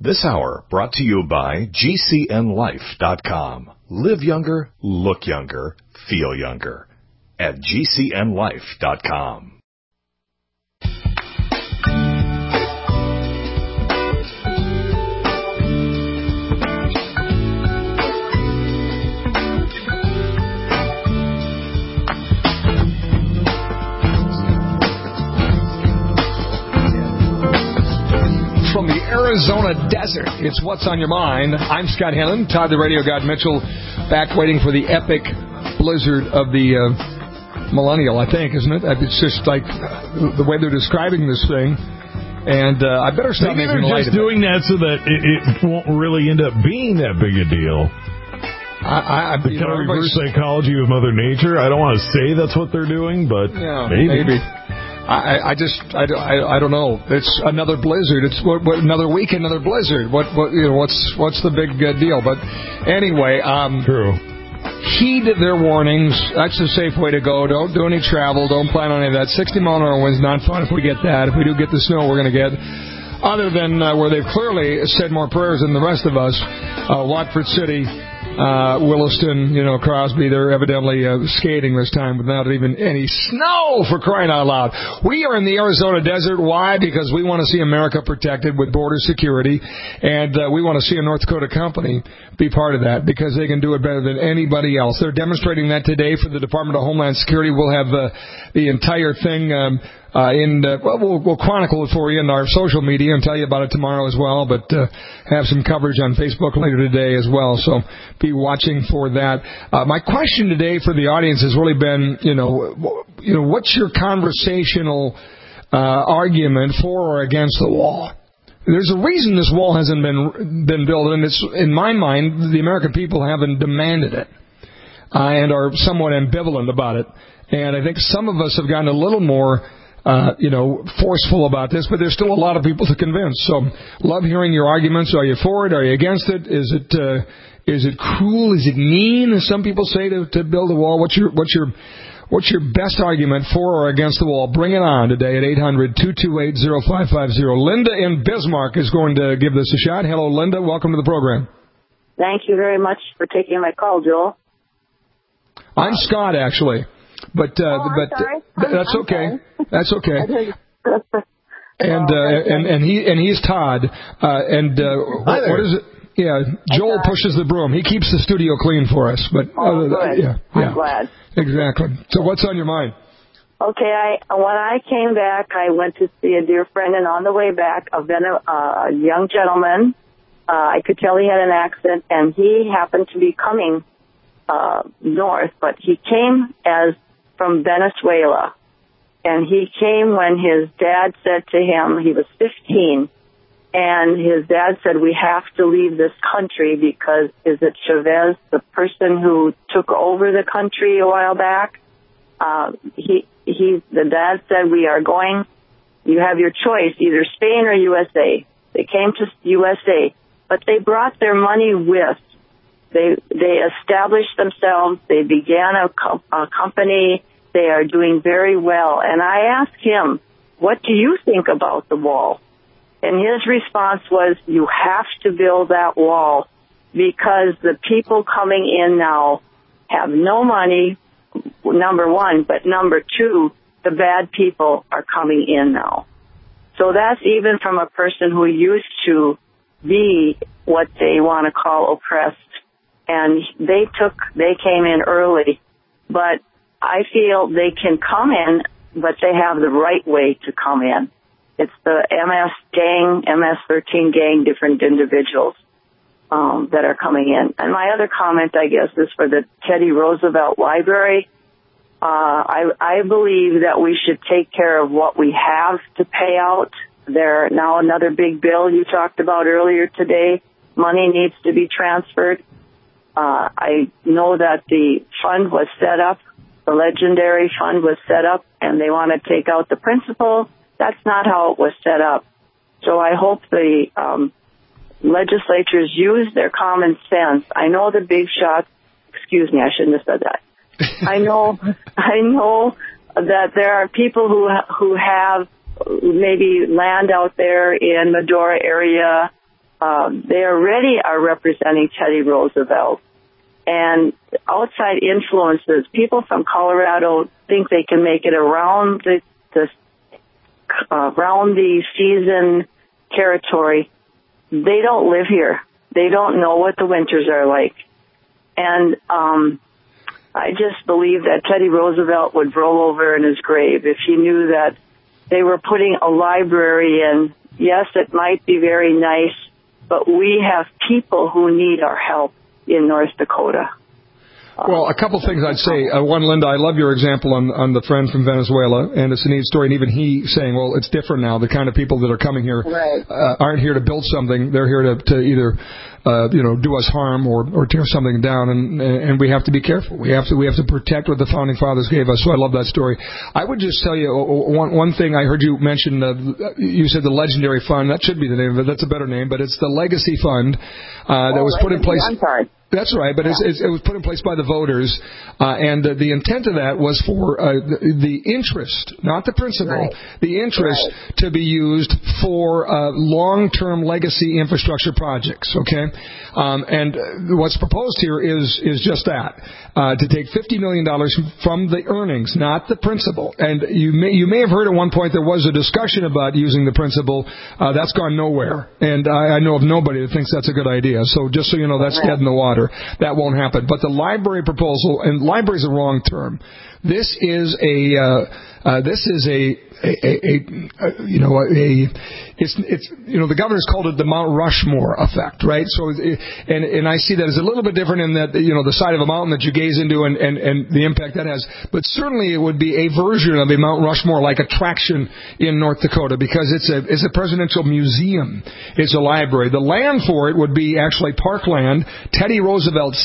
This hour brought to you by GCNLife.com. Live younger, look younger, feel younger at GCNLife.com. From the Arizona desert, it's What's on Your Mind. I'm Scott Hannon, Todd the Radio God Mitchell, back waiting for the epic blizzard of the millennial, I think, isn't it? It's just like the way they're describing this thing. And I better stop making light of it. Maybe they're just doing that so that it won't really end up being that big a deal. The kind of reverse psychology of Mother Nature. I don't want to say that's what they're doing, but yeah, maybe. I don't know. It's another blizzard. It's another week, another blizzard. What's the big deal? But anyway, true. Heed their warnings. That's the safe way to go. Don't do any travel. Don't plan on any of that. 60-mile-an-hour winds, not fun if we get that. If we do get the snow, we're going to get. Other than where they've clearly said more prayers than the rest of us, Watford City, Williston, Crosby, they're evidently skating this time without even any snow, for crying out loud. We are in the Arizona desert. Why? Because we want to see America protected with border security, and we want to see a North Dakota company be part of that because they can do it better than anybody else. They're demonstrating that today for the Department of Homeland Security. We'll have the entire thing we'll chronicle it for you in our social media and tell you about it tomorrow as well, but have some coverage on Facebook later today as well, so be watching for that. My question today for the audience has really been, what's your conversational argument for or against the wall? There's a reason this wall hasn't been built, and it's, in my mind, the American people haven't demanded it and are somewhat ambivalent about it. And I think some of us have gotten a little more forceful about this, but there's still a lot of people to convince. So, love hearing your arguments. Are you for it? Are you against it? Is it cruel? Is it mean, as some people say, to build a wall? What's your best argument for or against the wall? Bring it on today at 800-228-0550. Linda in Bismarck is going to give this a shot. Hello, Linda. Welcome to the program. Thank you very much for taking my call, Joel. I'm Scott, actually. But that's okay. That's okay. And he's Todd. What is it? Yeah, Joel pushes the broom. He keeps the studio clean for us. But good. I'm glad. Exactly. So what's on your mind? Okay, when I came back, I went to see a dear friend, and on the way back, a young gentleman. I could tell he had an accent, and he happened to be coming north, but he came from Venezuela. And he came when his dad said to him, he was 15, and his dad said, we have to leave this country because, is it Chavez, the person who took over the country a while back? The dad said, we are going, you have your choice, either Spain or USA. They came to USA, but they brought their money with. They established themselves. They began a company. They are doing very well. And I asked him, what do you think about the wall? And his response was, you have to build that wall because the people coming in now have no money, number one, but number two, the bad people are coming in now. So that's even from a person who used to be what they want to call oppressed. And they came in early, but I feel they can come in, but they have the right way to come in. It's the MS-13 gang, different individuals that are coming in. And my other comment, I guess, is for the Teddy Roosevelt Library. I believe that we should take care of what we have to pay out. There now another big bill you talked about earlier today. Money needs to be transferred. I know that the fund was set up. The legendary fund was set up, and they want to take out the principal. That's not how it was set up. So I hope the legislatures use their common sense. I know the big shots. Excuse me, I shouldn't have said that. I know that there are people who have maybe land out there in Medora area they already are representing Teddy Roosevelt. And outside influences, people from Colorado think they can make it around the season territory. They don't live here. They don't know what the winters are like. And I just believe that Teddy Roosevelt would roll over in his grave if he knew that they were putting a library in. Yes, it might be very nice, but we have people who need our help in North Dakota. Well, a couple things I'd say. One, Linda, I love your example on the friend from Venezuela, and it's a neat story. And even he saying, well, it's different now. The kind of people that are coming here aren't here to build something. They're here to either do us harm or tear something down, and we have to be careful. We have to protect what the founding fathers gave us. So I love that story. I would just tell you one thing. I heard you mention. You said the Legendary Fund. That should be the name of it. That's a better name, but it's the Legacy Fund that was put in place. I'm sorry. That's right, but it was put in place by the voters, and the intent of that was for the interest, not the principal, the interest to be used for long-term legacy infrastructure projects. Okay, and what's proposed here is just that, to take $50 million from the earnings, not the principal. And you may have heard at one point there was a discussion about using the principal. That's gone nowhere, and I know of nobody that thinks that's a good idea. So just so you know, that's dead in the water. That won't happen. But the library proposal, and library is a wrong term. This is the governor's called it the Mount Rushmore effect, right? So, and I see that as a little bit different in that, the side of a mountain that you gaze into and the impact that has. But certainly it would be a version of a Mount Rushmore-like attraction in North Dakota because it's a presidential museum. It's a library. The land for it would be actually parkland. Teddy Roosevelt's,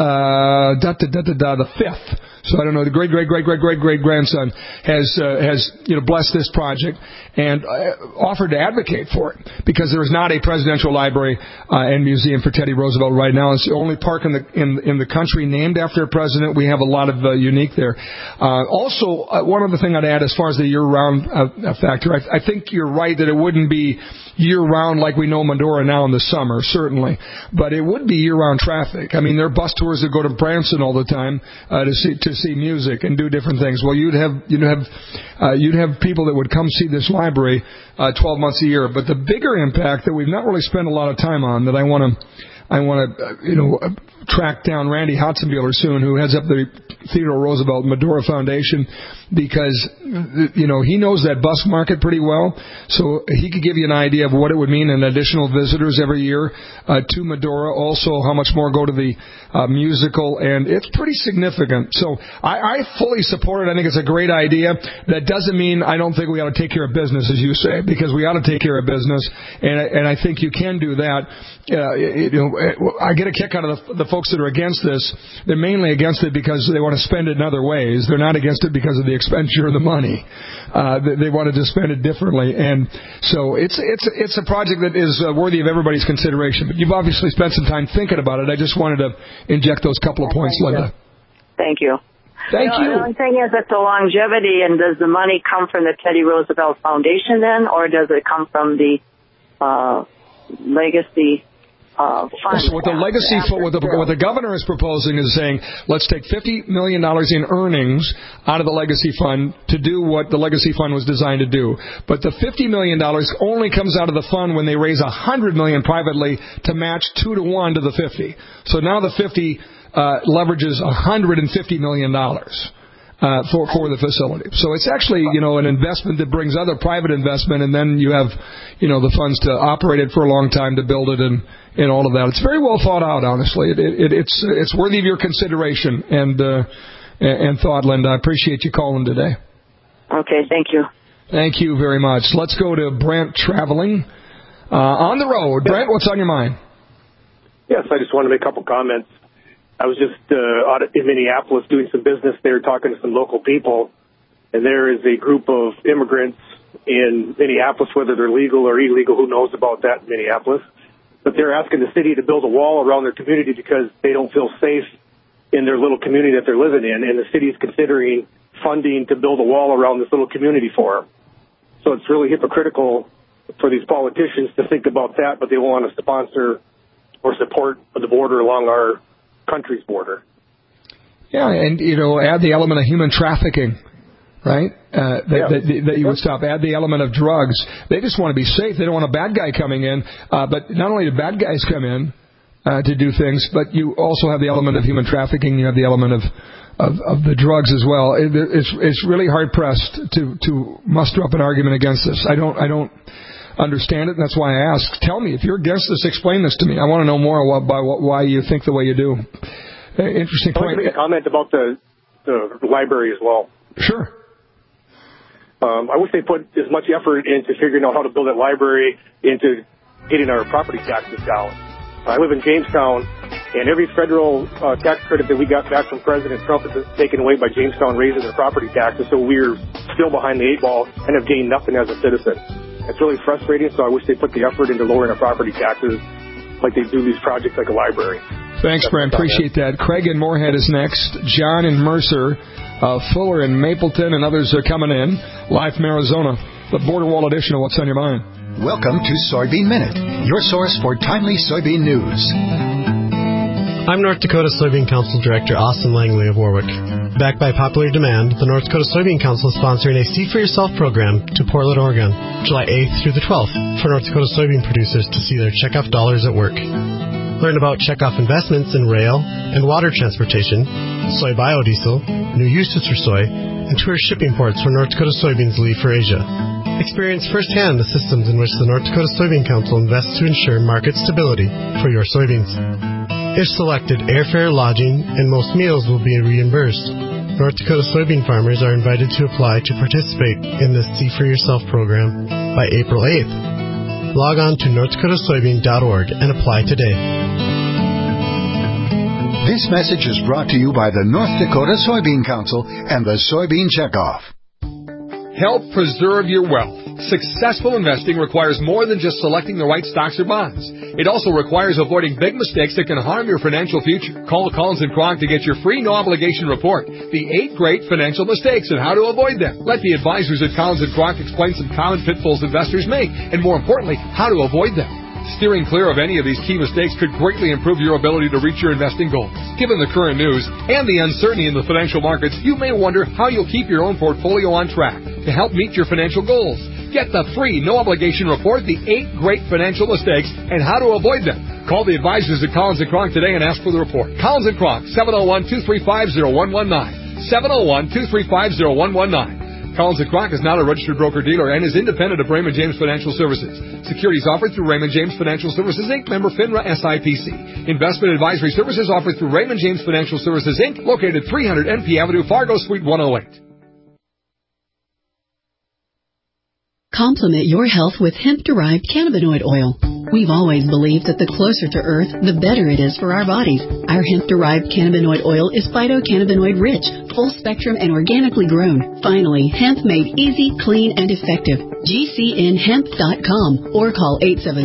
the fifth. So I don't know, the great-great-great-great-great-grandson has blessed this project and offered to advocate for it because there is not a presidential library and museum for Teddy Roosevelt right now. It's the only park in the country named after a president. We have a lot of unique there. Also, one other thing I'd add as far as the year-round factor, I think you're right that it wouldn't be year-round like we know Medora now in the summer, certainly, but it would be year-round traffic. I mean, there are bus tours that go to Branson all the time to see music and do different things. Well, you'd have people that would come see this library 12 months a year. But the bigger impact that we've not really spent a lot of time on that I want to track down Randy Hotzenbuehler soon, who heads up the Theodore Roosevelt Medora Foundation, because he knows that bus market pretty well, so he could give you an idea of what it would mean in additional visitors every year to Medora. Also, how much more go to the musical, and it's pretty significant. So I fully support it. I think it's a great idea. That doesn't mean I don't think we ought to take care of business, as you say, because we ought to take care of business, and I think you can do that. I get a kick out of the folks that are against this. They're mainly against it because they want to spend it in other ways. They're not against it because of the expenditure of the money. They wanted to spend it differently, and so it's a project that is worthy of everybody's consideration. But you've obviously spent some time thinking about it. I just wanted to inject those couple of points, Linda. Thank you. Thank you. The only thing is that the longevity, and does the money come from the Teddy Roosevelt Foundation then, or does it come from the legacy? So what the governor is proposing is saying, let's take $50 million in earnings out of the legacy fund to do what the legacy fund was designed to do. But the $50 million only comes out of the fund when they raise $100 million privately to match 2-to-1 to the 50. So now the 50 leverages $150 million. For the facility. So it's actually, an investment that brings other private investment, and then you have, the funds to operate it for a long time, to build it, and all of that. It's very well thought out, honestly. It's worthy of your consideration and thought, Linda. I appreciate you calling today. Okay, thank you. Thank you very much. Let's go to Brent traveling on the road. Brent, what's on your mind? Yes, I just wanted to make a couple comments. I was just out in Minneapolis doing some business there, talking to some local people, and there is a group of immigrants in Minneapolis, whether they're legal or illegal, who knows about that in Minneapolis, but they're asking the city to build a wall around their community because they don't feel safe in their little community that they're living in, and the city is considering funding to build a wall around this little community for them. So it's really hypocritical for these politicians to think about that, but they want to sponsor or support the border along our country's border. Yeah, and, add the element of human trafficking, right? That you would stop. Add the element of drugs. They just want to be safe. They don't want a bad guy coming in. But not only do bad guys come in to do things, but you also have the element of human trafficking. You have the element of the drugs as well. It's really hard pressed to muster up an argument against this. I don't understand it. And that's why I ask. Tell me if you're against this. Explain this to me. I want to know more about why you think the way you do. Interesting point. I want to make a comment about the library as well. Sure. I wish they put as much effort into figuring out how to build that library into getting our property taxes down. I live in Jamestown, and every federal tax credit that we got back from President Trump is taken away by Jamestown raising their property taxes, so we're still behind the eight ball and have gained nothing as a citizen. It's really frustrating, so I wish they put the effort into lowering our property taxes like they do these projects like a library. Thanks, Brent. Appreciate that. Craig in Moorhead is next. John in Mercer, Fuller in Mapleton, and others are coming in. Live from Arizona, the Border Wall edition of What's on Your Mind. Welcome to Soybean Minute, your source for timely soybean news. I'm North Dakota Soybean Council Director Austin Langley of Warwick. Backed by popular demand, the North Dakota Soybean Council is sponsoring a See for Yourself program to Portland, Oregon, July 8th through the 12th for North Dakota soybean producers to see their checkoff dollars at work. Learn about checkoff investments in rail and water transportation, soy biodiesel, new uses for soy, and tour shipping ports where North Dakota soybeans leave for Asia. Experience firsthand the systems in which the North Dakota Soybean Council invests to ensure market stability for your soybeans. If selected, airfare, lodging, and most meals will be reimbursed. North Dakota soybean farmers are invited to apply to participate in the See for Yourself program by April 8th. Log on to northdakotasoybean.org and apply today. This message is brought to you by the North Dakota Soybean Council and the Soybean Checkoff. Help preserve your wealth. Successful investing requires more than just selecting the right stocks or bonds. It also requires avoiding big mistakes that can harm your financial future. Call Collins & Kronk to get your free no-obligation report, The 8 Great Financial Mistakes and How to Avoid Them. Let the advisors at Collins & Kronk explain some common pitfalls investors make, and more importantly, how to avoid them. Steering clear of any of these key mistakes could greatly improve your ability to reach your investing goals. Given the current news and the uncertainty in the financial markets, you may wonder how you'll keep your own portfolio on track to help meet your financial goals. Get the free, no-obligation report, The 8 Great Financial Mistakes and How to Avoid Them. Call the advisors at Collins & Kronk today and ask for the report. Collins & Kronk, 701-235-0119. 701-235-0119. Collins & Kronk is not a registered broker-dealer and is independent of Raymond James Financial Services. Securities offered through Raymond James Financial Services, Inc., member FINRA SIPC. Investment advisory services offered through Raymond James Financial Services, Inc., located 300 NP Avenue, Fargo, Suite 108. Complement your health with hemp-derived cannabinoid oil. We've always believed that the closer to Earth, the better it is for our bodies. Our hemp-derived cannabinoid oil is phytocannabinoid-rich, full-spectrum, and organically grown. Finally, hemp made easy, clean, and effective. GCNhemp.com or call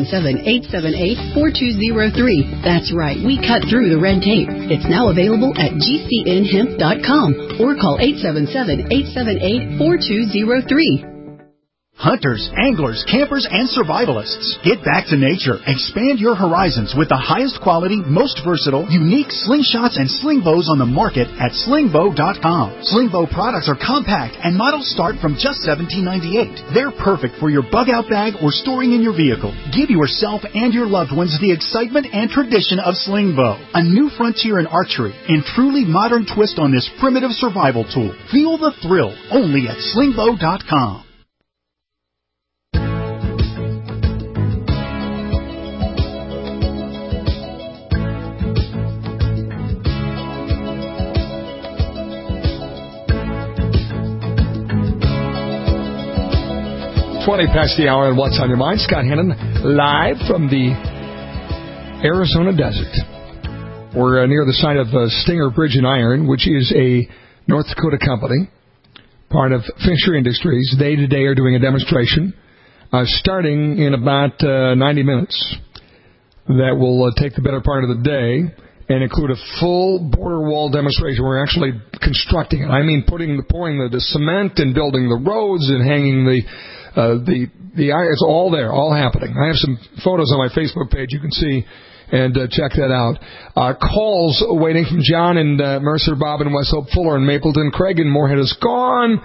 877-878-4203. That's right, we cut through the red tape. It's now available at GCNhemp.com or call 877-878-4203. Hunters, anglers, campers, and survivalists. Get back to nature. Expand your horizons with the highest quality, most versatile, unique slingshots and sling bows on the market at slingbow.com. Slingbow products are compact and models start from just $17.98. They're perfect for your bug out bag or storing in your vehicle. Give yourself and your loved ones the excitement and tradition of Slingbow, a new frontier in archery and truly modern twist on this primitive survival tool. Feel the thrill only at slingbow.com. Past the hour and What's on Your Mind. Scott Hannon live from the Arizona desert. We're near the site of Stinger Bridge and Iron, which is a North Dakota company, part of Fisher Industries. They today are doing a demonstration starting in about 90 minutes that will take the better part of the day and include a full border wall demonstration. We're actually constructing it. I mean pouring the cement and building the roads and hanging the It's all there, all happening. I have some photos on my Facebook page you can see, and check that out. Calls waiting from John and Mercer, Bob and West Hope, Fuller and Mapleton. Craig and Moorhead is gone.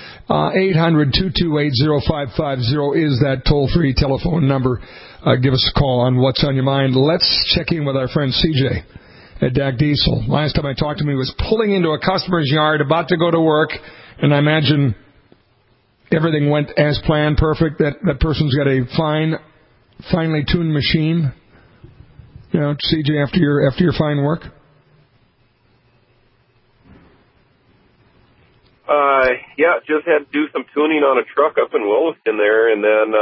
800-228-0550 is that toll-free telephone number. Give us a call on what's on your mind. Let's check in with our friend CJ at DAC Diesel. Last time I talked to him, he was pulling into a customer's yard, about to go to work, and I imagine everything went as planned, perfect. That person's got a finely tuned machine. You know, CJ, after your fine work. Yeah, just had to do some tuning on a truck up in Williston there, and then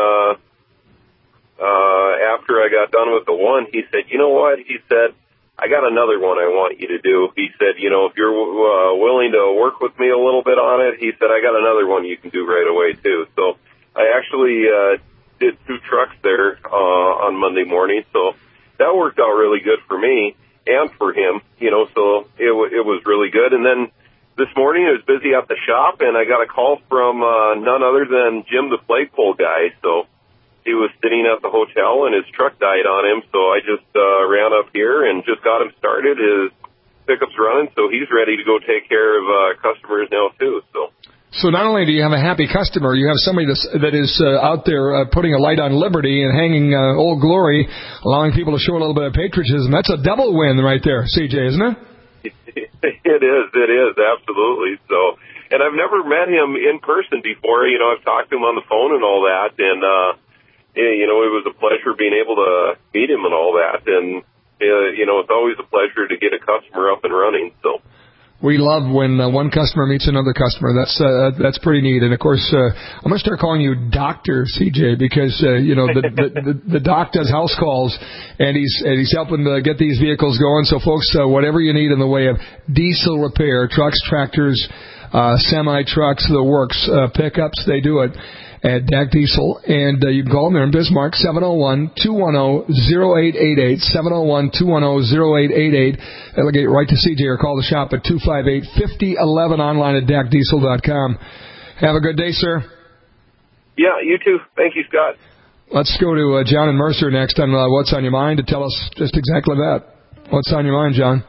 after I got done with the one, he said, you know what? He said, I got another one I want you to do. He said, you know, if you're willing to work with me a little bit on it, he said, I got another one you can do right away, too. So I actually did 2 trucks there on Monday morning, so that worked out really good for me and for him, you know, so it was really good. And then this morning I was busy at the shop, and I got a call from none other than Jim, the flagpole guy. So he was sitting at the hotel, and his truck died on him, so I just ran up here and just got him started. His pickup's running, so he's ready to go take care of customers now, too. So not only do you have a happy customer, you have somebody that is out there putting a light on liberty and hanging Old Glory, allowing people to show a little bit of patriotism. That's a double win right there, CJ, isn't it? It is, absolutely. So, and I've never met him in person before. You know, I've talked to him on the phone and all that, and, you know, it was a pleasure being able to meet him and all that. And, you know, it's always a pleasure to get a customer up and running, so. We love when one customer meets another customer. That's pretty neat. And of course, I'm going to start calling you Dr. CJ because you know the doc does house calls, and he's helping get these vehicles going. So folks, whatever you need in the way of diesel repair, trucks, tractors, semi trucks, the works, pickups, they do it at DAC Diesel, and you can call them there in Bismarck, 701-210-0888, 701-210-0888. That'll get right to CJ, or call the shop at 258-5011, online at DACDiesel.com. Have a good day, sir. Yeah, you too. Thank you, Scott. Let's go to John and Mercer next on What's on Your Mind to tell us just exactly that. What's on your mind, John?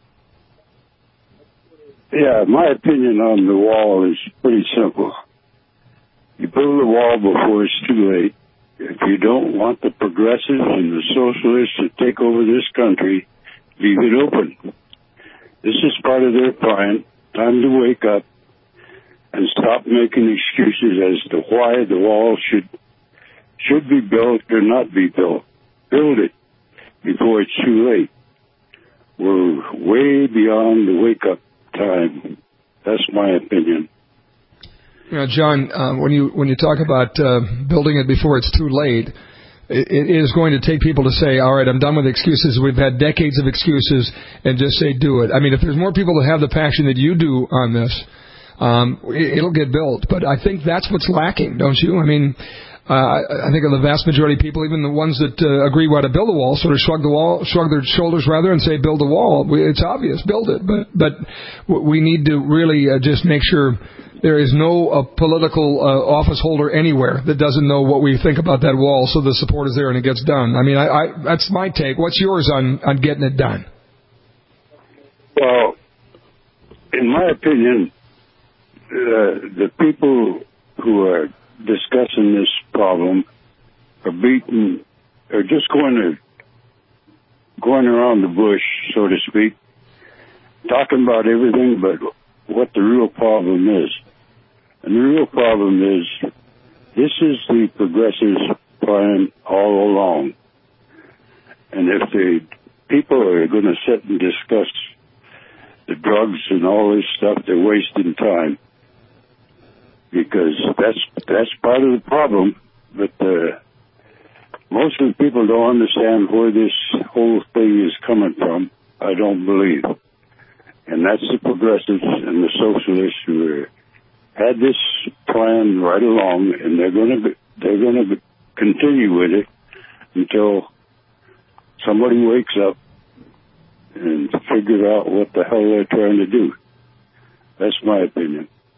Yeah, my opinion on the wall is pretty simple. You build a wall before it's too late. If you don't want the progressives and the socialists to take over this country, leave it open. This is part of their plan. Time to wake up and stop making excuses as to why the wall should be built or not be built. Build it before it's too late. We're way beyond the wake-up time. That's my opinion. You know, John, when you talk about building it before it's too late, it is going to take people to say, all right, I'm done with excuses. We've had decades of excuses, and just say, do it. I mean, if there's more people that have the passion that you do on this, it'll get built. But I think that's what's lacking, don't you? I mean, I think of the vast majority of people, even the ones that agree we ought to build a wall, sort of shrug their shoulders rather and say, build a wall. It's obvious, build it. But we need to really just make sure there is no political office holder anywhere that doesn't know what we think about that wall, so the support is there and it gets done. I mean, that's my take. What's yours on getting it done? Well, in my opinion, the people who are discussing this problem are just going around the bush, so to speak, talking about everything but what the real problem is. And the real problem is, this is the progressives' plan all along. And if the people are going to sit and discuss the drugs and all this stuff, they're wasting time. Because that's part of the problem. But most of the people don't understand where this whole thing is coming from, I don't believe. And that's the progressives and the socialists who had this plan right along, and they're going to continue with it until somebody wakes up and figures out what the hell they're trying to do. That's my opinion.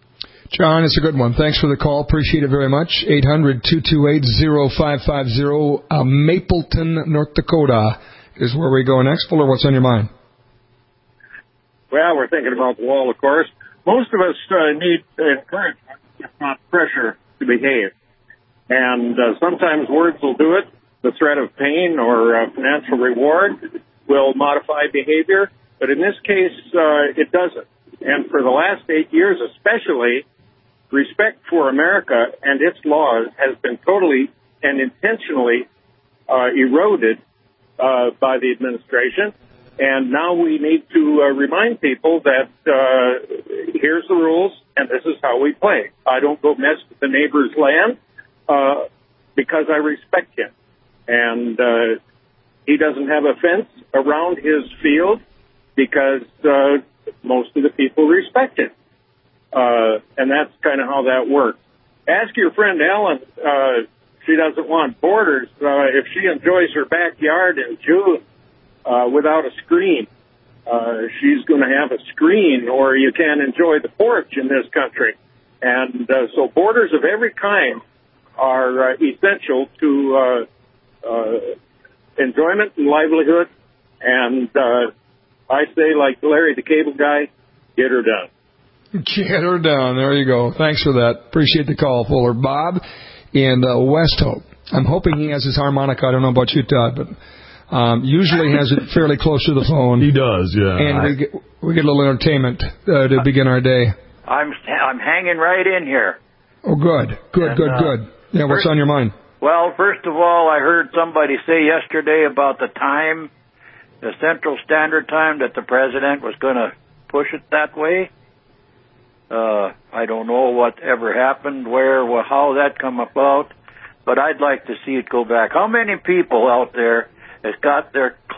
John, it's a good one. Thanks for the call. Appreciate it very much. 800-228-0550. Mapleton, North Dakota is where we go next. Fuller, what's on your mind? Well, we're thinking about the wall, of course. Most of us need encouragement, if not pressure, to behave. And sometimes words will do it. The threat of pain or financial reward will modify behavior. But in this case, it doesn't. And for the last 8 years especially, respect for America and its laws has been totally and intentionally eroded by the administration. And now we need to remind people that here's the rules and this is how we play. I don't go mess with the neighbor's land because I respect him. And he doesn't have a fence around his field because most of the people respect it. And that's kind of how that works. Ask your friend Ellen, she doesn't want borders. If she enjoys her backyard in June without a screen, she's going to have a screen, or you can't enjoy the porch in this country. And so borders of every kind are essential to enjoyment and livelihood. And I say, like Larry the Cable Guy, get her done. Get her done. There you go. Thanks for that. Appreciate the call, Fuller. Bob in West Hope. I'm hoping he has his harmonica. I don't know about you, Todd, but usually has it fairly close to the phone. He does, yeah. And we get a little entertainment to begin our day. I'm hanging right in here. Oh, good. Good. Yeah, what's on your mind? Well, first of all, I heard somebody say yesterday about the time, the Central Standard Time, that the president was going to push it that way. I don't know what ever happened, how that come about, but I'd like to see it go back. How many people out there has got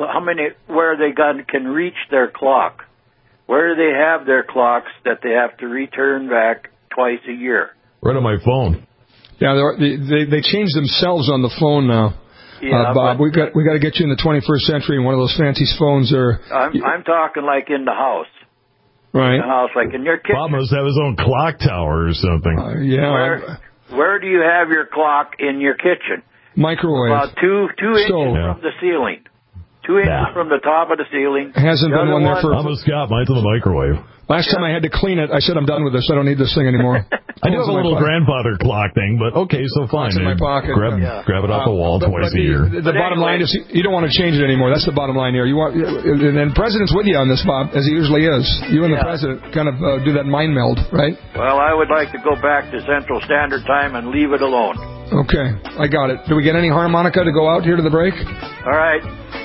can reach their clock? Where do they have their clocks that they have to return back twice a year? Right on my phone. Yeah, they changed themselves on the phone now. Yeah, Bob, we got to get you in the 21st century, and one of those fancy phones are. I'm talking like in the house. Right. In the house, like in your kitchen. Bob must have his own clock tower or something. Yeah. Where do you have your clock in your kitchen? Microwave. About two inches from the ceiling. 2 inches from the top of the ceiling. Hasn't been one there for... I'm a Scott. Mine's in the microwave. Last time I had to clean it, I said, I'm done with this. I don't need this thing anymore. I do have a little grandfather clock thing, but okay, so fine. It's in my pocket. Grab it off the wall twice a year. The bottom line is you don't want to change it anymore. That's the bottom line here. And then the president's with you on this, Bob, as he usually is. You and the president kind of do that mind meld, right? Well, I would like to go back to Central Standard Time and leave it alone. Okay, I got it. Do we get any harmonica to go out here to the break? All right.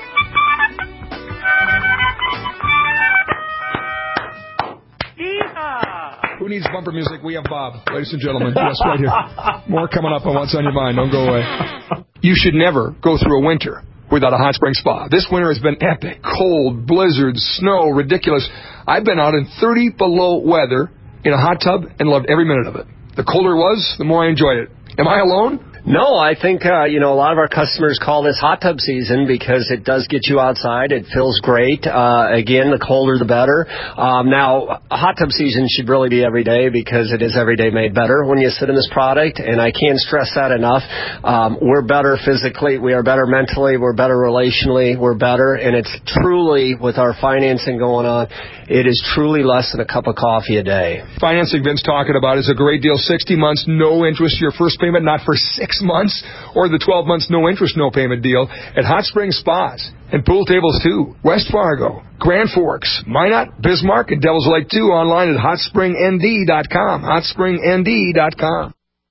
Who needs bumper music? We have Bob. Ladies and gentlemen, yes, right here. More coming up on What's on Your Mind. Don't go away. You should never go through a winter without a hot spring spa. This winter has been epic. Cold, blizzards, snow, ridiculous. I've been out in 30 below weather in a hot tub and loved every minute of it. The colder it was, the more I enjoyed it. Am I alone? No, I think, a lot of our customers call this hot tub season because it does get you outside. It feels great. Again, the colder the better. Now, hot tub season should really be every day because it is every day made better when you sit in this product, and I can't stress that enough. We're better physically. We are better mentally. We're better relationally. We're better, and it's truly, with our financing going on, it is truly less than a cup of coffee a day. Financing Vince talking about is a great deal. 60 months, no interest, your first payment, not for 6 months, or the 12 months, no interest, no payment deal at Hot Springs Spas and Pool Tables 2, West Fargo, Grand Forks, Minot, Bismarck, and Devil's Lake 2, online at hotspringnd.com, hotspringnd.com.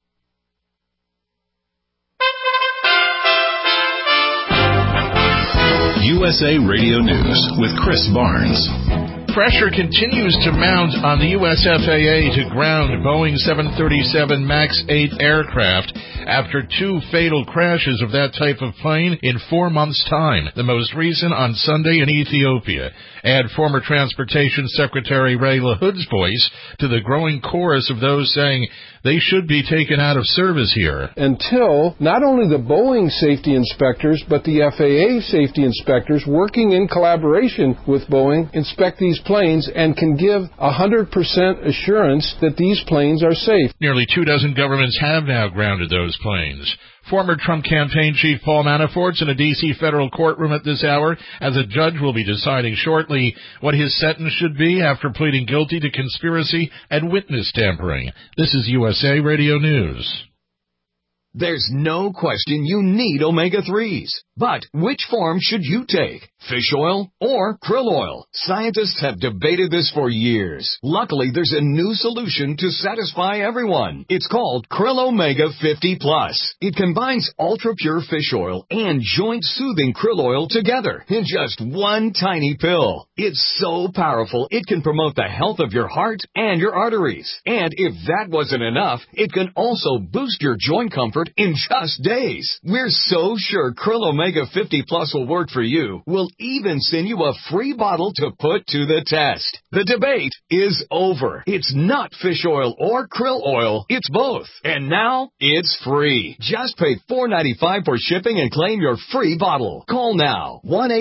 USA Radio News with Chris Barnes. Pressure continues to mount on the U.S. FAA to ground Boeing 737 MAX 8 aircraft after 2 fatal crashes of that type of plane in 4 months' time, the most recent on Sunday in Ethiopia. Add former Transportation Secretary Ray LaHood's voice to the growing chorus of those saying they should be taken out of service here. Until not only the Boeing safety inspectors, but the FAA safety inspectors working in collaboration with Boeing inspect these planes and can give 100% assurance that these planes are safe. Nearly 24 governments have now grounded those planes. Former Trump campaign chief Paul Manafort's in a D.C. federal courtroom at this hour, as a judge will be deciding shortly what his sentence should be after pleading guilty to conspiracy and witness tampering. This is USA Radio News. There's no question you need omega-3s. But which form should you take? Fish oil or krill oil? Scientists have debated this for years. Luckily, there's a new solution to satisfy everyone. It's called Krill Omega 50 Plus. It combines ultra-pure fish oil and joint-soothing krill oil together in just one tiny pill. It's so powerful, it can promote the health of your heart and your arteries. And if that wasn't enough, it can also boost your joint comfort in just days. We're so sure Krill Omega 50 Plus will work for you. We'll even send you a free bottle to put to the test. The debate is over. It's not fish oil or krill oil. It's both. And now it's free. Just pay $4.95 for shipping and claim your free bottle. Call now.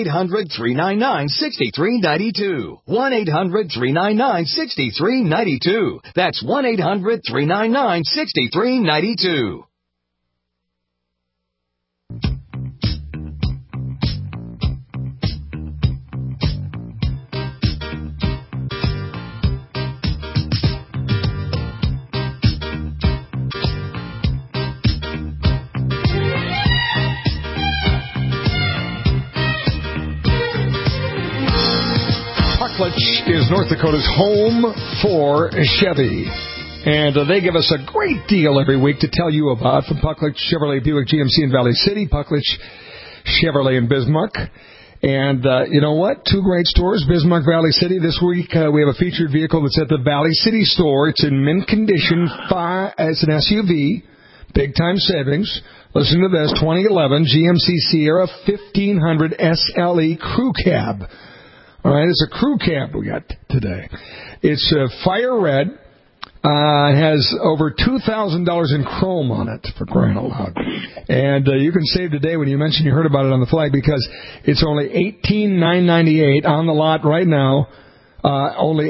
1-800-399-6392. 1-800-399-6392. That's 1-800-399-6392. Pucklich is North Dakota's home for Chevy. And they give us a great deal every week to tell you about from Pucklich Chevrolet Buick GMC in Valley City, Pucklich Chevrolet in Bismarck. And you know what? Two great stores, Bismarck, Valley City. This week we have a featured vehicle that's at the Valley City store. It's in mint condition. It's an SUV. Big time savings. Listen to this, 2011 GMC Sierra 1500 SLE Crew Cab. All right, it's a crew cab we got today. It's fire red. It has over $2,000 in chrome on it, for crying out loud. And you can save today when you mention you heard about it on the flag, because it's only $18,998 on the lot right now. Only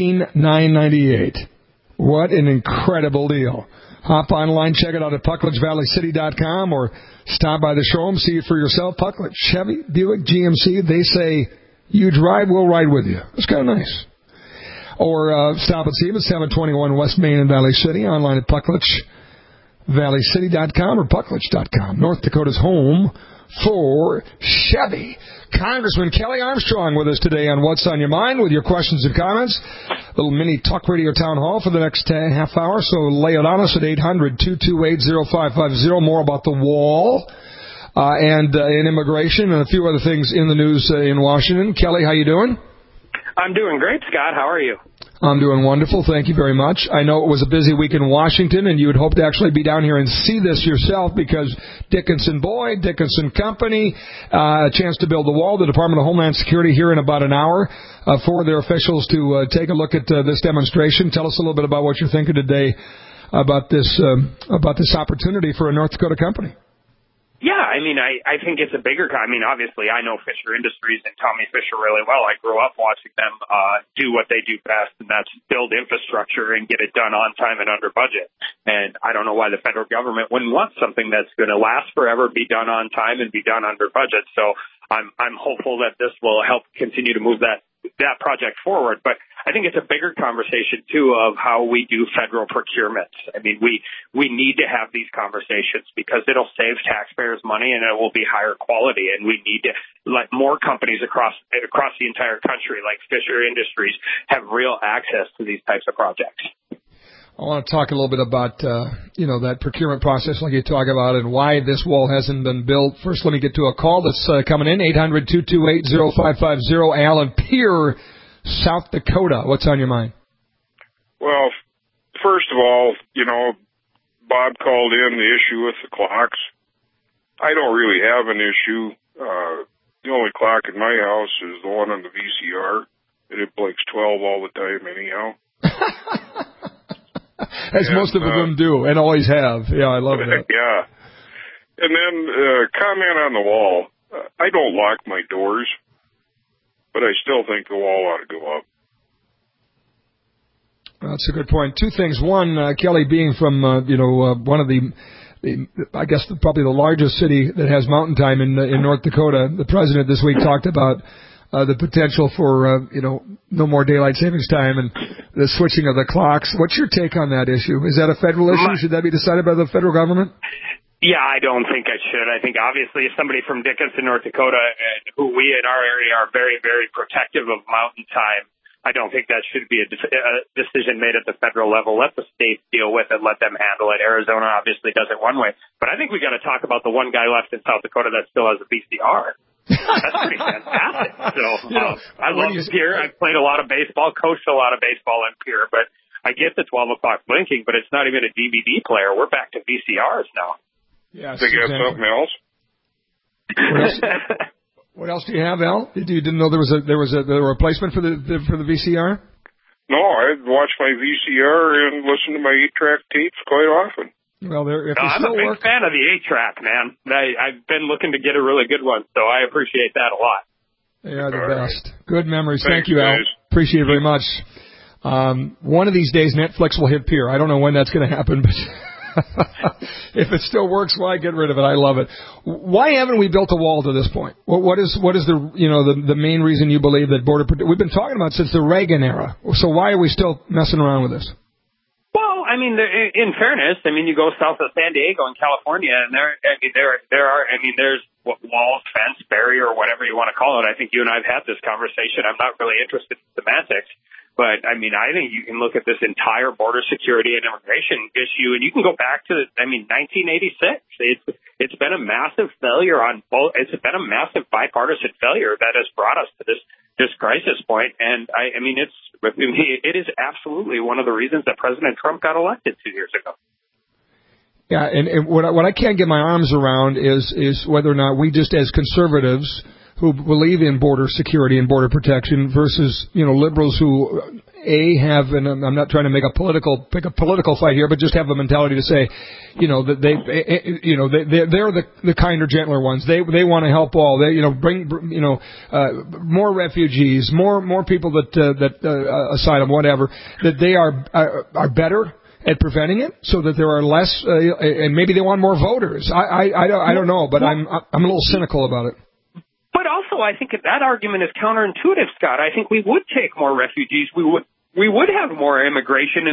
$18,998. What an incredible deal. Hop online, check it out at PucklichValleyCity.com, or stop by the showroom, see it for yourself. Pucklich, Chevy, Buick, GMC, they say, you drive, we'll ride with you. It's kind of nice. Or stop and see them at 721 West Main in Valley City. Online at PucklichValleyCity.com or Pucklich.com. North Dakota's home for Chevy. Congressman Kelly Armstrong with us today on What's on Your Mind with your questions and comments. Little mini talk radio town hall for the next half hour. So lay it on us at 800-228-0550. More about the wall. And in immigration and a few other things in the news in Washington. Kelly, how you doing? I'm doing great, Scott. How are you? I'm doing wonderful. Thank you very much. I know it was a busy week in Washington, and you would hope to actually be down here and see this yourself, because Dickinson Boyd, Dickinson Company, a chance to build the wall, the Department of Homeland Security here in about an hour for their officials to take a look at this demonstration. Tell us a little bit about what you're thinking today about this opportunity for a North Dakota company. Yeah, I mean, I think it's a bigger, obviously I know Fisher Industries and Tommy Fisher really well. I grew up watching them do what they do best, and that's build infrastructure and get it done on time and under budget. And I don't know why the federal government wouldn't want something that's going to last forever, be done on time, and be done under budget. So I'm hopeful that this will help continue to move that project forward. But I think it's a bigger conversation, too, of how we do federal procurement. I mean, we need to have these conversations because it'll save taxpayers money and it will be higher quality. And we need to let more companies across the entire country, like Fisher Industries, have real access to these types of projects. I want to talk a little bit about, that procurement process like you talk about and why this wall hasn't been built. First, let me get to a call that's coming in, 800-228-0550. Alan Pierre, South Dakota. What's on your mind? Well, first of all, Bob called in the issue with the clocks. I don't really have an issue. The only clock in my house is the one on the VCR, and it blinks 12 all the time anyhow. As most of them do, and always have. Yeah, I love that. Yeah. And then comment on the wall. I don't lock my doors, but I still think the wall ought to go up. That's a good point. Two things. One, Kelly, being from one of the I guess probably the largest city that has mountain time in North Dakota. The president this week talked about the potential for no more daylight savings time and the switching of the clocks. What's your take on that issue? Is that a federal issue? Should that be decided by the federal government? Yeah, I don't think it should. I think obviously somebody from Dickinson, North Dakota, who we in our area are very, very protective of mountain time, I don't think that should be a decision made at the federal level. Let the states deal with it. Let them handle it. Arizona obviously does it one way. But I think we got to talk about the one guy left in South Dakota that still has a VCR. That's pretty fantastic. So I love Pierre. I've played a lot of baseball, coached a lot of baseball in Pierre, but I get the 12 o'clock blinking, but it's not even a DVD player. We're back to VCRs now. Yes, think you have something else? What else do you have, Al? You didn't know there was a replacement for the VCR? No, I watch my VCR and listen to my 8-track tapes quite often. Well, I'm a big fan of the 8-track, man. I've been looking to get a really good one, so I appreciate that a lot. They are the best. Good memories. Thank you, Al. Appreciate it very much. One of these days, Netflix will hit Pierre. I don't know when that's going to happen, but if it still works, why get rid of it? I love it. Why haven't we built a wall to this point? What is the main reason you believe that we've been talking about since the Reagan era? So why are we still messing around with this? Well, I mean, in fairness, I mean, you go south of San Diego in California, and there's walls, fence, barrier, or whatever you want to call it. I think you and I have had this conversation. I'm not really interested in semantics. But, I mean, I think you can look at this entire border security and immigration issue, and you can go back to, 1986. It's been a massive failure on both. It's been a massive bipartisan failure that has brought us to this crisis point. And, it is absolutely one of the reasons that President Trump got elected 2 years ago. Yeah, and what I can't get my arms around is whether or not we just as conservatives who believe in border security and border protection versus, liberals who, have, and I'm not trying to pick a political fight here, but just have a mentality to say, that they're the kinder, gentler ones. They want to help all. They, bring, more refugees, more people that asylum, whatever, that they are better at preventing it, so that there are less, and maybe they want more voters. I don't know, but I'm a little cynical about it. But also, I think that argument is counterintuitive, Scott. I think we would take more refugees. We would have more immigration,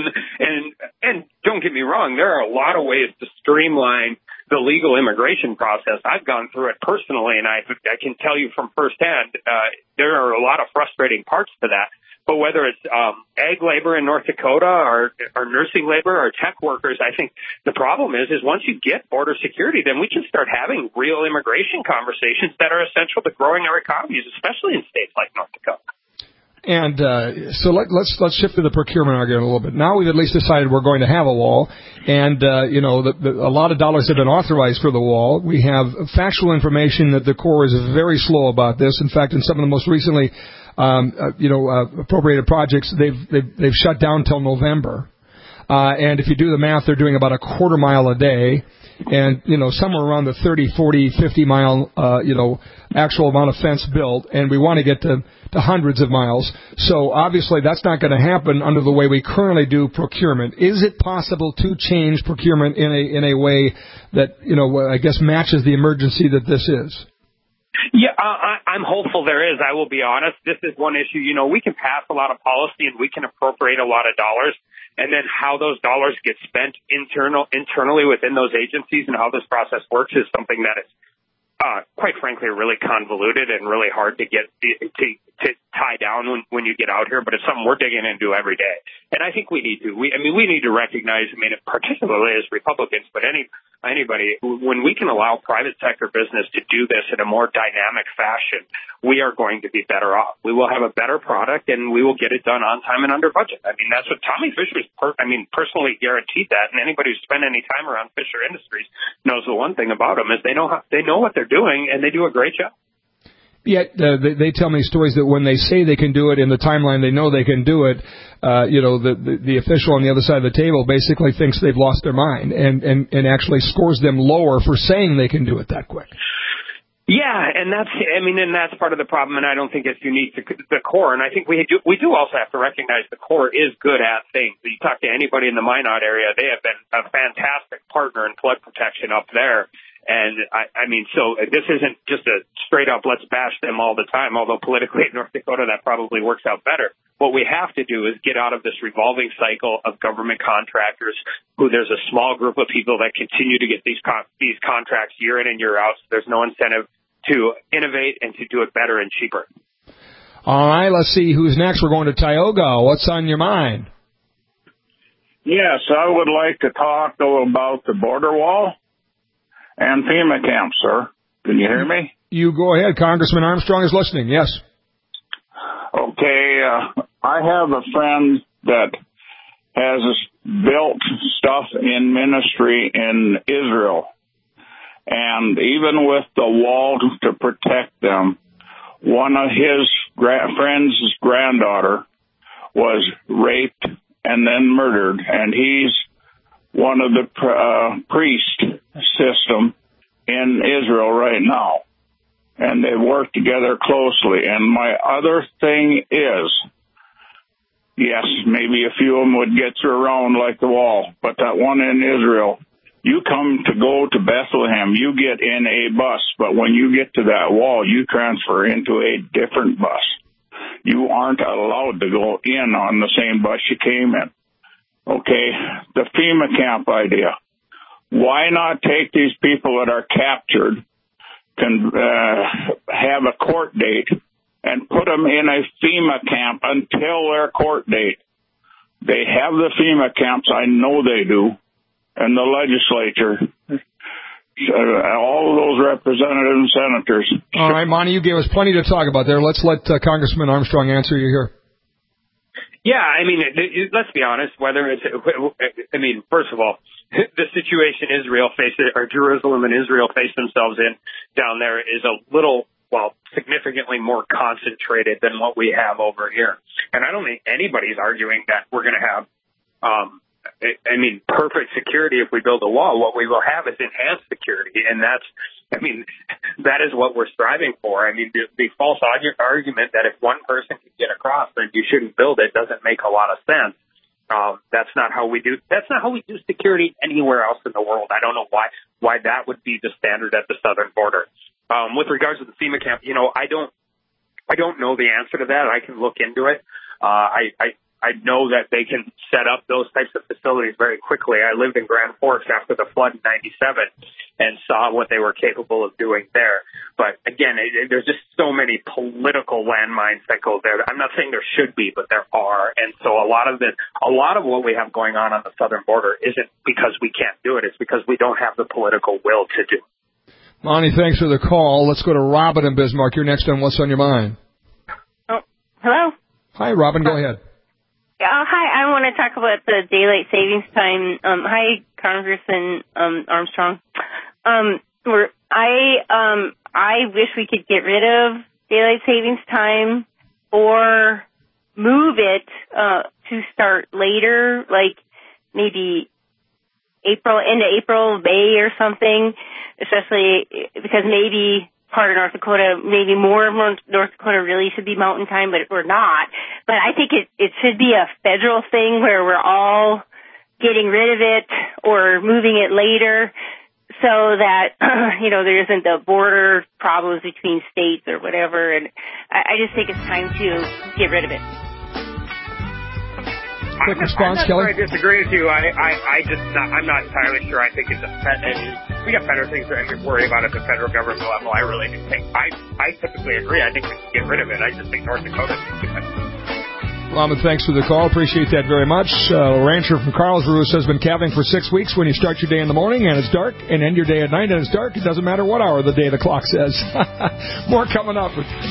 and don't get me wrong, there are a lot of ways to streamline the legal immigration process. I've gone through it personally, and I can tell you from firsthand, there are a lot of frustrating parts to that. But whether it's ag labor in North Dakota or nursing labor or tech workers, I think the problem is once you get border security, then we can start having real immigration conversations that are essential to growing our economies, especially in states like North Dakota. And so let's shift to the procurement argument a little bit. Now we've at least decided we're going to have a wall, and a lot of dollars have been authorized for the wall. We have factual information that the Corps is very slow about this. In fact, in some of the most recently appropriated projects, they've shut down till November. And if you do the math, they're doing about a quarter mile a day. And, somewhere around the 30, 40, 50 mile, actual amount of fence built. And we want to get to hundreds of miles. So obviously that's not going to happen under the way we currently do procurement. Is it possible to change procurement in a way that, I guess matches the emergency that this is? Yeah, I'm hopeful there is. I will be honest. This is one issue. We can pass a lot of policy and we can appropriate a lot of dollars. And then how those dollars get spent internally within those agencies and how this process works is something that is, quite frankly, really convoluted and really hard to get to tie down when you get out here. But it's something we're digging into every day. And I think we need to. We need to recognize, particularly as Republicans, but anybody, when we can allow private sector business to do this in a more dynamic fashion, we are going to be better off. We will have a better product, and we will get it done on time and under budget. That's what Tommy Fisher's personally guaranteed that. And anybody who's spent any time around Fisher Industries knows the one thing about them is they know what they're doing, and they do a great job. Yet they tell me stories that when they say they can do it in the timeline they know they can do it, the official on the other side of the table basically thinks they've lost their mind and actually scores them lower for saying they can do it that quick. Yeah, and that's part of the problem, and I don't think it's unique to the Corps. And I think we do also have to recognize the Corps is good at things. You talk to anybody in the Minot area, they have been a fantastic partner in flood protection up there. And so this isn't just a straight up let's bash them all the time, although politically in North Dakota that probably works out better. What we have to do is get out of this revolving cycle of government contractors who there's a small group of people that continue to get these contracts year in and year out. So there's no incentive to innovate and to do it better and cheaper. All right, let's see who's next. We're going to Tioga. What's on your mind? Yes, I would like to talk about the border wall and FEMA camp, sir. Can you hear me? You go ahead. Congressman Armstrong is listening. Yes. Okay, I have a friend that has built stuff in ministry in Israel. And even with the wall to protect them, one of his friend's granddaughter was raped and then murdered. And he's one of the priest system in Israel right now. And they work together closely. And my other thing is, yes, maybe a few of them would get through around like the wall, but that one in Israel, you come to go to Bethlehem, you get in a bus, but when you get to that wall, you transfer into a different bus. You aren't allowed to go in on the same bus you came in. Okay, the FEMA camp idea. Why not take these people that are captured, can have a court date, and put them in a FEMA camp until their court date? They have the FEMA camps, I know they do, and the legislature, all of those representatives and senators. All right, Monty, you gave us plenty to talk about there. Let's let Congressman Armstrong answer you here. Yeah, let's be honest, first of all, the situation Jerusalem and Israel face themselves in down there is a little, significantly more concentrated than what we have over here. And I don't think anybody's arguing that we're going to have, perfect security if we build a wall. What we will have is enhanced security, and that is what we're striving for. The false argument that if one person can get across, then you shouldn't build it doesn't make a lot of sense. That's not how we do security anywhere else in the world. I don't know why that would be the standard at the southern border. With regards to the FEMA camp, I don't know the answer to that. I can look into it. I know that they can set up those types of facilities very quickly. I lived in Grand Forks after the flood in 97 and saw what they were capable of doing there. But again, there's just so many political landmines that go there. I'm not saying there should be, but there are. And so a lot of what we have going on the southern border isn't because we can't do it. It's because we don't have the political will to do it. Monty, thanks for the call. Let's go to Robin in Bismarck. You're next on What's on Your Mind. Oh, hello? Hi, Robin. Go ahead. Hi, I want to talk about the daylight savings time. Hi, Congressman Armstrong. I wish we could get rid of daylight savings time or move it to start later, like maybe into April, May or something, especially because maybe part of North Dakota, maybe more of North Dakota really should be mountain time, but we're not. But I think it should be a federal thing where we're all getting rid of it or moving it later so that, there isn't the border problems between states or whatever. And I just think it's time to get rid of it. Quick response, Kelly? Kelly? I disagree with you. I'm not entirely sure. I think we got better things to worry about at the federal government level. I really do think. I typically agree. I think we should get rid of it. I just think North Dakota should do it. Lama, thanks for the call. Appreciate that very much. Rancher from Carlsruhe has been calving for 6 weeks. When you start your day in the morning and it's dark and end your day at night and it's dark, it doesn't matter what hour of the day the clock says. More coming up.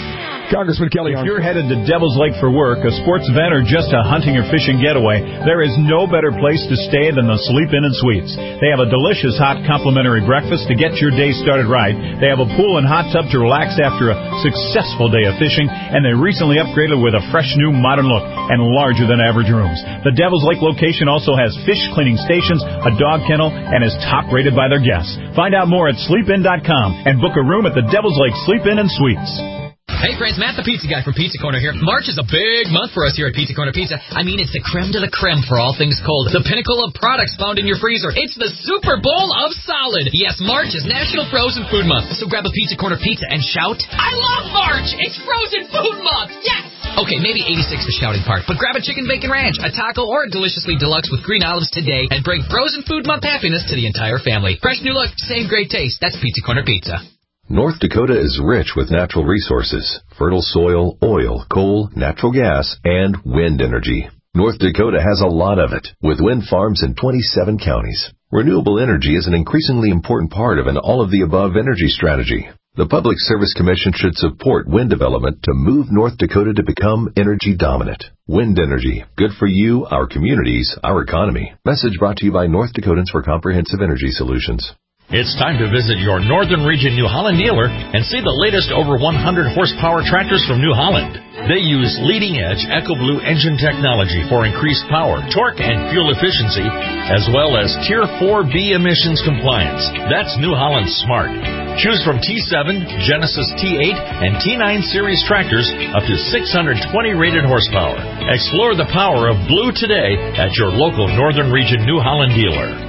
Congressman Kelly If you're headed to Devil's Lake for work, a sports event, or just a hunting or fishing getaway, there is no better place to stay than the Sleep Inn and Suites. They have a delicious hot complimentary breakfast to get your day started right. They have a pool and hot tub to relax after a successful day of fishing, and they recently upgraded with a fresh new modern look and larger than average rooms. The Devil's Lake location also has fish cleaning stations, a dog kennel, and is top rated by their guests. Find out more at sleepin.com and book a room at the Devil's Lake Sleep Inn and Suites. Hey friends, Matt the Pizza Guy from Pizza Corner here. March is a big month for us here at Pizza Corner Pizza. I mean, it's the creme de la creme for all things cold. The pinnacle of products found in your freezer. It's the Super Bowl of solid. Yes, March is National Frozen Food Month. So grab a Pizza Corner Pizza and shout, I love March! It's Frozen Food Month! Yes! Okay, maybe 86 the shouting part, but grab a chicken bacon ranch, a taco, or a deliciously deluxe with green olives today and bring Frozen Food Month happiness to the entire family. Fresh new look, same great taste. That's Pizza Corner Pizza. North Dakota is rich with natural resources, fertile soil, oil, coal, natural gas, and wind energy. North Dakota has a lot of it, with wind farms in 27 counties. Renewable energy is an increasingly important part of an all-of-the-above energy strategy. The Public Service Commission should support wind development to move North Dakota to become energy dominant. Wind energy, good for you, our communities, our economy. Message brought to you by North Dakotans for Comprehensive Energy Solutions. It's time to visit your Northern Region New Holland dealer and see the latest over 100 horsepower tractors from New Holland. They use leading-edge EcoBlue engine technology for increased power, torque, and fuel efficiency, as well as Tier 4B emissions compliance. That's New Holland Smart. Choose from T7, Genesis T8, and T9 series tractors up to 620 rated horsepower. Explore the power of blue today at your local Northern Region New Holland dealer.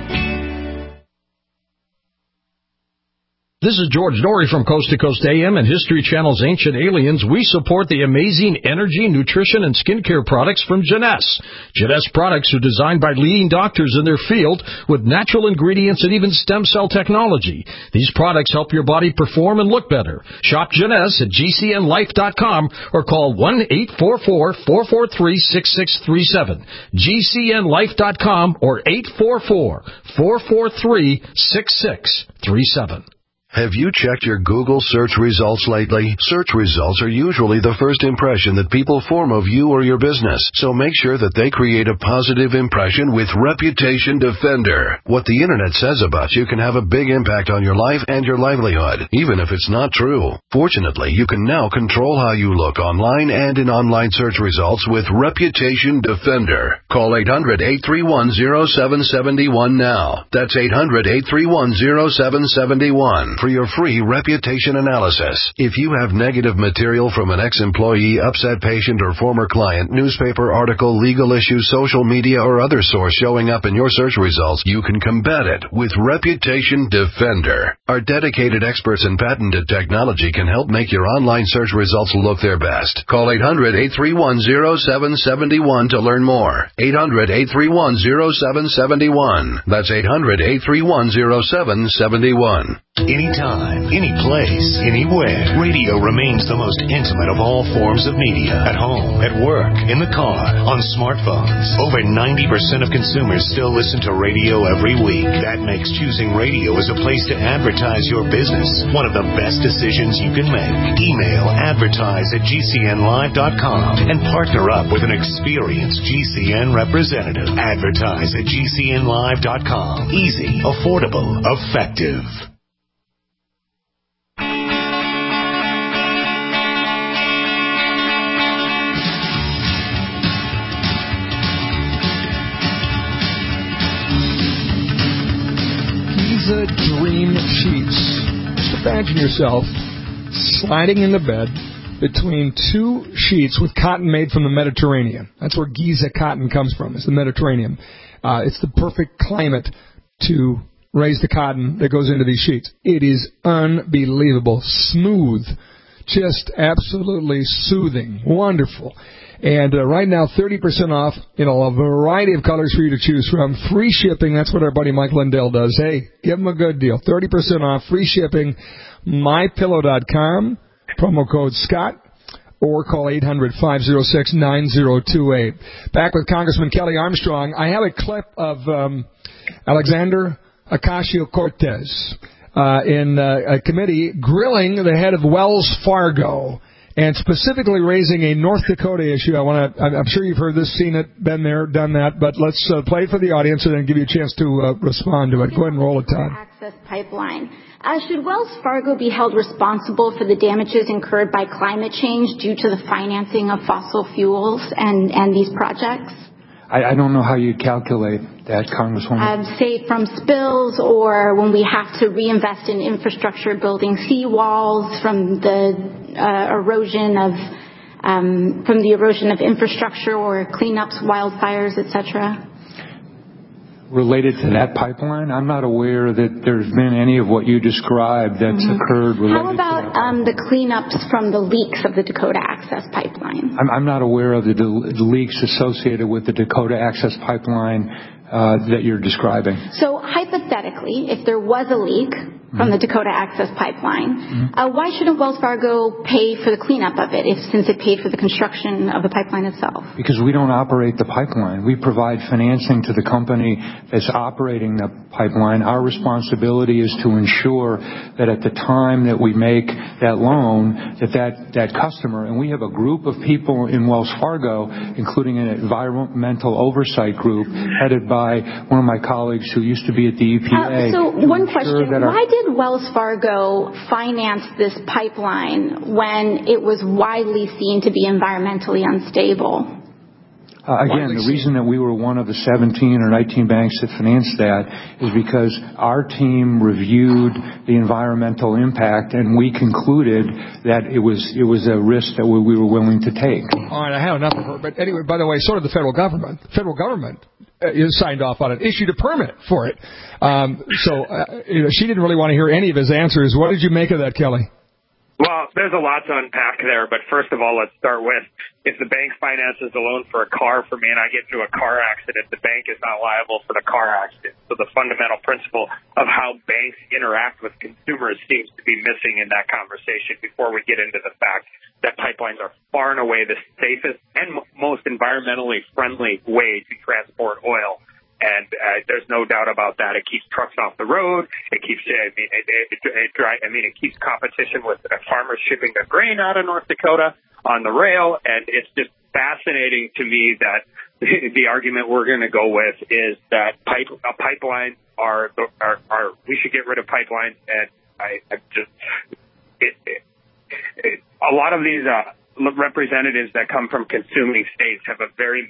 This is George Norrie from Coast to Coast AM and History Channel's Ancient Aliens. We support the amazing energy, nutrition, and skincare products from Jeunesse. Jeunesse products are designed by leading doctors in their field with natural ingredients and even stem cell technology. These products help your body perform and look better. Shop Jeunesse at GCNlife.com or call 1-844-443-6637. GCNlife.com or 844-443-6637. Have you checked your Google search results lately? Search results are usually the first impression that people form of you or your business, so make sure that they create a positive impression with Reputation Defender. What the internet says about you can have a big impact on your life and your livelihood, even if it's not true. Fortunately, you can now control how you look online and in online search results with Reputation Defender. Call 800-831-0771 now. That's 800-831-0771. For your free reputation analysis. If you have negative material from an ex-employee, upset patient, or former client, newspaper article, legal issue, social media, or other source showing up in your search results, you can combat it with Reputation Defender. Our dedicated experts in patented technology can help make your online search results look their best. Call 800-831-0771 to learn more. 800-831-0771. That's 800-831-0771. Anytime, any place, anywhere, radio remains the most intimate of all forms of media. At home, at work, in the car, on smartphones. Over 90% of consumers still listen to radio every week. That makes choosing radio as a place to advertise your business one of the best decisions you can make. Email advertise@gcnlive.com and partner up with an experienced GCN representative. Advertise at gcnlive.com. Easy, affordable, effective. Giza Dream Sheets. Just imagine yourself sliding in the bed between two sheets with cotton made from the Mediterranean. That's where Giza cotton comes from. It's the Mediterranean. It's the perfect climate to raise the cotton that goes into these sheets. It is unbelievable. Smooth. Just absolutely soothing. Wonderful. And right now, 30% off in a variety of colors for you to choose from. Free shipping. That's what our buddy Mike Lindell does. Hey, give him a good deal. 30% off. Free shipping. MyPillow.com. Promo code Scott. Or call 800-506-9028. Back with Congressman Kelly Armstrong. I have a clip of Alexander Ocasio-Cortez in a committee grilling the head of Wells Fargo. and specifically raising a North Dakota issue. I'm sure you've heard this, seen it, been there, done that, but let's play it for the audience and then give you a chance to respond to it. Go ahead and roll it, Todd. Access pipeline. Should Wells Fargo be held responsible for the damages incurred by climate change due to the financing of fossil fuels and these projects? I don't know how you'd calculate that, Congresswoman. Say from spills, or when we have to reinvest in infrastructure, building seawalls from the erosion of infrastructure, or cleanups, wildfires, etc. Related to that pipeline, I'm not aware that there's been any of what you described that's occurred related How about the cleanups from the leaks of the Dakota Access Pipeline? I'm not aware of the leaks associated with the Dakota Access Pipeline that you're describing. So hypothetically, if there was a leak from the Dakota Access Pipeline, why shouldn't Wells Fargo pay for the cleanup of it since it paid for the construction of the pipeline itself? Because we don't operate the pipeline. We provide financing to the company that's operating the pipeline. Our responsibility is to ensure that at the time that we make that loan, that customer, and we have a group of people in Wells Fargo, including an environmental oversight group headed by one of my colleagues who used to be at the EPA. So one question, why did Wells Fargo finance this pipeline when it was widely seen to be environmentally unstable? Again, the reason that we were one of the 17 or 19 banks that financed that is because our team reviewed the environmental impact, and we concluded that it was a risk that we were willing to take. All right, I have enough of her. But anyway, by the way, so did the federal government. The federal government signed off on it, issued a permit for it. She didn't really want to hear any of his answers. What did you make of that, Kelly? Well, there's a lot to unpack there, but first of all, let's start with, if the bank finances a loan for a car for me and I get into a car accident, the bank is not liable for the car accident. So the fundamental principle of how banks interact with consumers seems to be missing in that conversation before we get into the fact that pipelines are far and away the safest and most environmentally friendly way to transport oil. And there's no doubt about that. It keeps trucks off the road. It keeps, it keeps competition with farmers shipping their grain out of North Dakota on the rail. And it's just fascinating to me that the argument we're going to go with is that pipelines are we should get rid of pipelines. And a lot of these representatives that come from consuming states have a very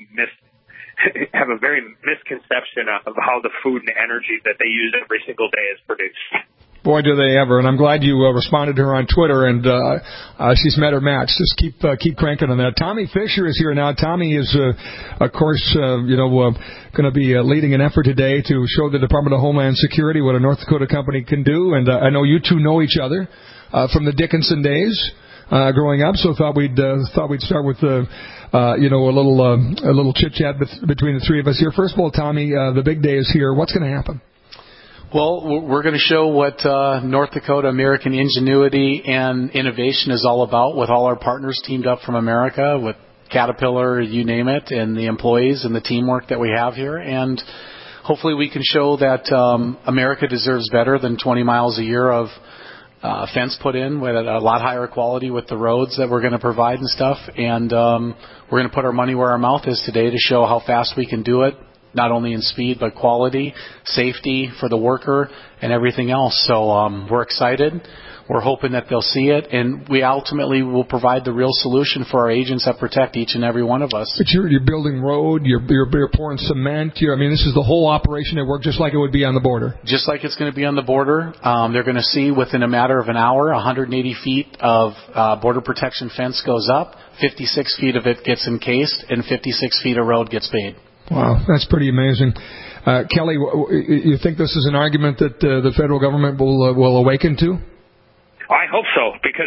misconception of how the food and energy that they use every single day is produced. Boy, do they ever. And I'm glad you responded to her on Twitter, and she's met her max. Just keep cranking on that. Tommy Fisher is here now. Tommy is, of course, going to be leading an effort today to show the Department of Homeland Security what a North Dakota company can do. And I know you two know each other from the Dickinson days. Growing up, so thought we'd start with a little chit chat between the three of us here. First of all, Tommy, the big day is here. What's going to happen? Well, we're going to show what North Dakota American ingenuity and innovation is all about, with all our partners teamed up from America, with Caterpillar, you name it, and the employees and the teamwork that we have here. And hopefully we can show that America deserves better than 20 miles a year of fence put in with a lot higher quality with the roads that we're going to provide and stuff. And we're going to put our money where our mouth is today to show how fast we can do it, not only in speed but quality, safety for the worker, and everything else. So we're excited. We're hoping that they'll see it, and we ultimately will provide the real solution for our agents that protect each and every one of us. But you're building road, you're pouring cement. This is the whole operation at work, just like it would be on the border. Just like it's going to be on the border. They're going to see within a matter of an hour, 180 feet of border protection fence goes up, 56 feet of it gets encased, and 56 feet of road gets paved. Wow, that's pretty amazing. Kelly, you think this is an argument that the federal government will awaken to? I hope so, because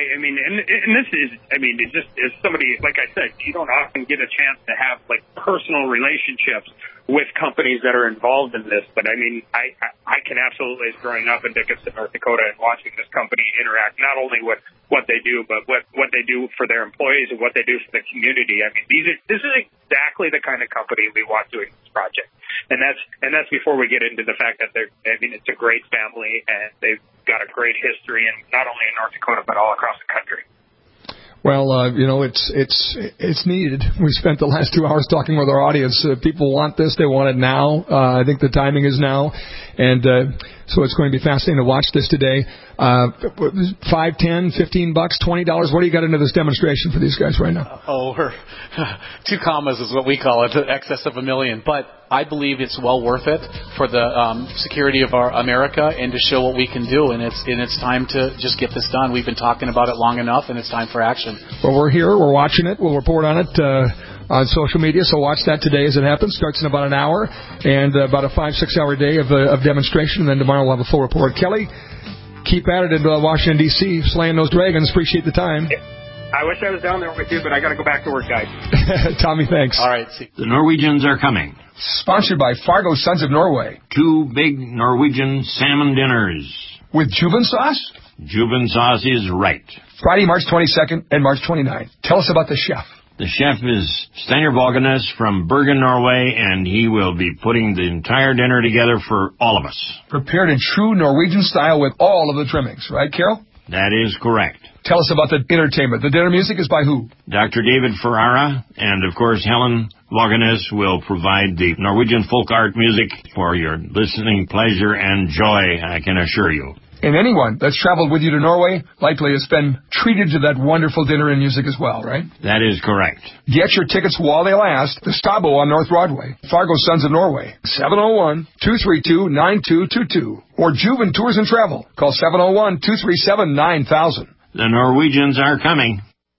it just as somebody, like I said, you don't often get a chance to have personal relationships with companies that are involved in this. But I can absolutely, as growing up in Dickinson, North Dakota, and watching this company interact not only with what they do, but what they do for their employees and what they do for the community. This is exactly the kind of company we want doing this project. And that's before we get into the fact that it's a great family and they've got a great history, and not only in North Dakota but all across the country. Well, it's needed. We spent the last 2 hours talking with our audience. People want this. They want it now. I think the timing is now. And so it's going to be fascinating to watch this today. $5, $10, $15, $20. What do you got into this demonstration for these guys right now? We're 2 commas is what we call it, excess of $1 million. But I believe it's well worth it for the security of our America and to show what we can do. And it's time to just get this done. We've been talking about it long enough, and it's time for action. Well, we're here. We're watching it. We'll report on it on social media. So watch that today as it happens. Starts in about an hour and about a 5-6 hour day of demonstration. And then tomorrow we'll have a full report. Kelly, keep at it in Washington, D.C., slaying those dragons. Appreciate the time. I wish I was down there with you, but I got to go back to work, guys. Tommy, thanks. All right. The Norwegians are coming. Sponsored by Fargo Sons of Norway. 2 big Norwegian salmon dinners. With Juven sauce? Juven sauce is right. Friday, March 22nd and March 29th. Tell us about the chef. The chef is Steinar Vågenes from Bergen, Norway, and he will be putting the entire dinner together for all of us. Prepared in true Norwegian style with all of the trimmings, right, Carol? That is correct. Tell us about the entertainment. The dinner music is by who? Dr. David Ferrara, and of course Helen Vågenes will provide the Norwegian folk art music for your listening pleasure and joy, I can assure you. And anyone that's traveled with you to Norway likely has been treated to that wonderful dinner and music as well, right? That is correct. Get your tickets while they last. The Stabo on North Broadway. Fargo Sons of Norway. 701-232-9222. Or Juven Tours and Travel. Call 701-237-9000. The Norwegians are coming.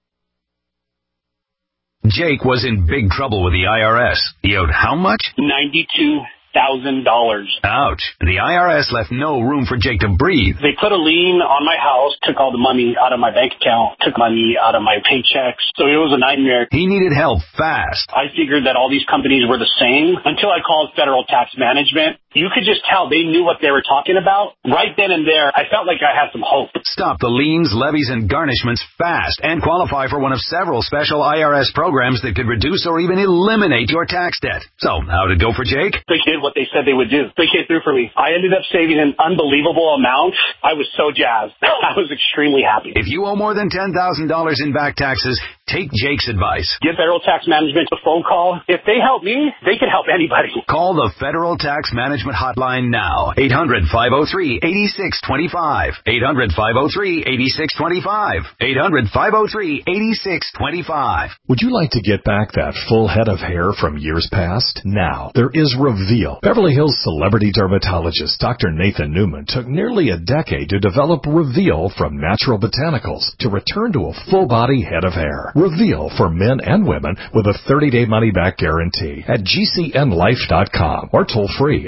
Jake was in big trouble with the IRS. He owed how much? $92,000. Ouch. The IRS left no room for Jake to breathe. They put a lien on my house, took all the money out of my bank account, took money out of my paychecks. So it was a nightmare. He needed help fast. I figured that all these companies were the same until I called Federal Tax Management. You could just tell they knew what they were talking about. Right then and there, I felt like I had some hope. Stop the liens, levies, and garnishments fast and qualify for one of several special IRS programs that could reduce or even eliminate your tax debt. So, how'd it go for Jake? They did what they said they would do. They came through for me. I ended up saving an unbelievable amount. I was so jazzed. I was extremely happy. If you owe more than $10,000 in back taxes, take Jake's advice. Give Federal Tax Management a phone call. If they help me, they can help anybody. Call the Federal Tax Management hotline now. 800-503-8625. 800-503-8625. 800-503-8625. Would you like to get back that full head of hair from years past? Now, there is Reveal. Beverly Hills celebrity dermatologist Dr. Nathan Newman took nearly a decade to develop Reveal from natural botanicals to return to a full-body head of hair. Reveal for men and women with a 30-day money-back guarantee at GCNlife.com or toll free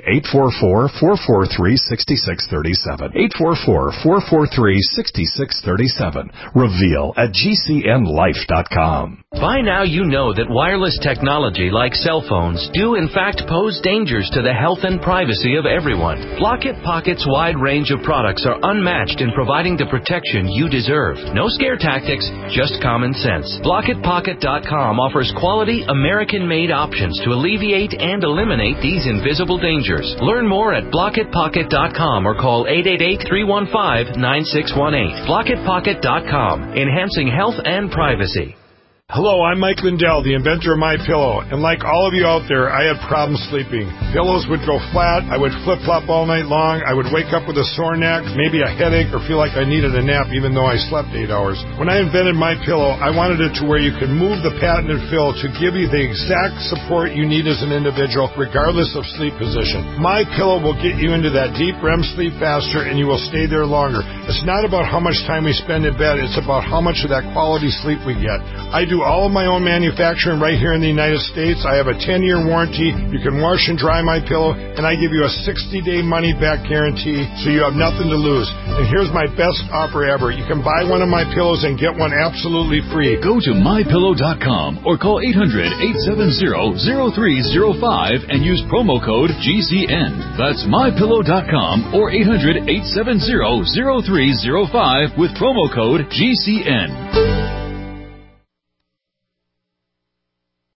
844-443-6637. 844-443-6637. Reveal at GCNlife.com. By now you know that wireless technology like cell phones do in fact pose dangers to the health and privacy of everyone. Blockit Pocket's wide range of products are unmatched in providing the protection you deserve. No scare tactics, just common sense. BlockitPocket.com offers quality American-made options to alleviate and eliminate these invisible dangers. Learn more at BlockitPocket.com or call 888-315-9618. BlockitPocket.com, enhancing health and privacy. Hello, I'm Mike Lindell, the inventor of MyPillow, and like all of you out there, I had problems sleeping. Pillows would go flat, I would flip-flop all night long, I would wake up with a sore neck, maybe a headache, or feel like I needed a nap even though I slept 8 hours. When I invented MyPillow, I wanted it to where you could move the patented fill to give you the exact support you need as an individual, regardless of sleep position. MyPillow will get you into that deep REM sleep faster, and you will stay there longer. It's not about how much time we spend in bed, it's about how much of that quality sleep we get. I do all of my own manufacturing right here in the United States. I have a 10-year warranty. You can wash and dry my pillow, and I give you a 60-day money-back guarantee, so you have nothing to lose. And here's my best offer ever. You can buy one of my pillows and get one absolutely free. Go to MyPillow.com or call 800-870-0305 and use promo code GCN. That's MyPillow.com or 800-870-0305 with promo code GCN.